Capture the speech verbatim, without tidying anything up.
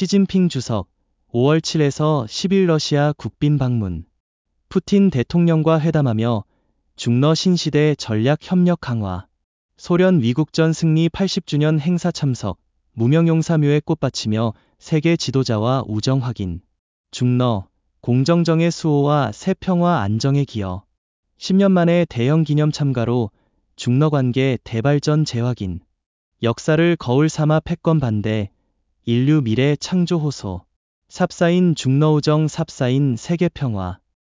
시진핑 주석 오월 칠에서 십일 러시아 국빈 방문. 푸틴 대통령과 회담하며 중러 신시대 전략 협력 강화. 소련 위국전 승리 팔십 주년 행사 참석. 무명용사묘에 꽃받치며 세계 지도자와 우정 확인. 중러, 공정정의 수호와 새 평화 안정의 기여. 십 년 만에 대형 기념 참가로 중러 관계 대발전 재확인. 역사를 거울 삼아 패권 반대. 인류 미래 창조 호소. 삽사인 중러 우정 삽사인 세계 평화.